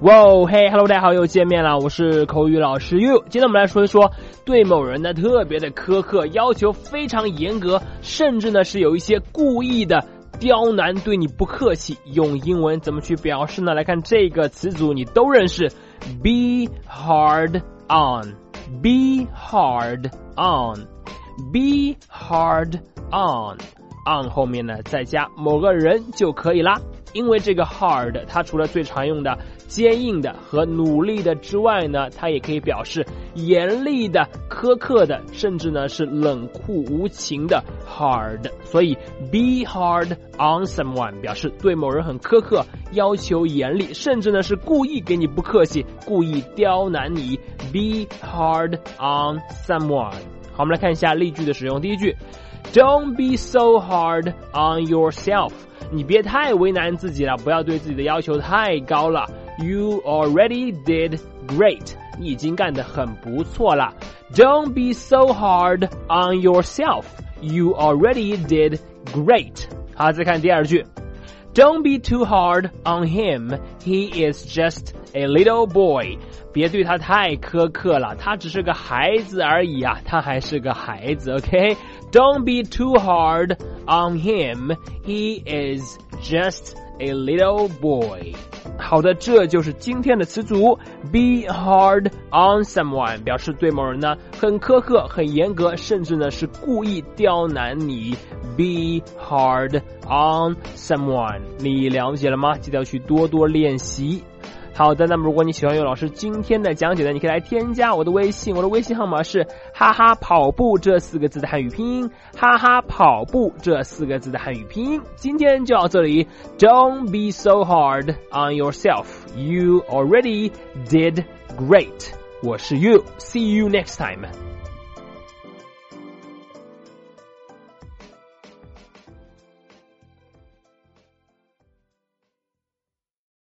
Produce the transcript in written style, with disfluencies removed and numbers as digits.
哇哦，嘿 ，Hello， 大家好，又见面了，我是口语老师 You。今天我们来说一说，对某人呢特别的苛刻，要求非常严格，甚至呢是有一些故意的刁难，对你不客气。用英文怎么去表示呢？来看这个词组，你都认识 ，be hard on，be hard on，be hard on。on 后面呢再加某个人就可以啦，因为这个 hard 它除了最常用的坚硬的和努力的之外呢，它也可以表示严厉的、苛刻的，甚至呢是冷酷无情的 hard。所以 be hard on someone 表示对某人很苛刻，要求严厉，甚至呢是故意给你不客气，故意刁难你。be hard on someone。好，我们来看一下例句的使用。第一句 ，Don't be so hard on yourself。你别太为难自己了，不要对自己的要求太高了。You already did great。你已经干得很不错了。Don't be so hard on yourself. You already did great。好，再看第二句。Don't be too hard on him. He is just a little boy. 别对他太苛刻了，他只是个孩子而已啊，他还是个孩子 ，OK？Don't be too hard on him. He is just a little boy. 好的，这就是今天的词组 be hard on someone， 表示对某人呢很苛刻、很严格，甚至呢是故意刁难你。be hard on someone， 你了解了吗？记得要去多多练习。好的，那么如果你喜欢有老师今天的讲解呢，你可以来添加我的微信，我的微信号码是哈哈跑步这4个字的汉语拼音，哈哈跑步这4个字的汉语拼音。今天就到这里 ，Don't be so hard on yourself. You already did great. 我是 You. See you next time.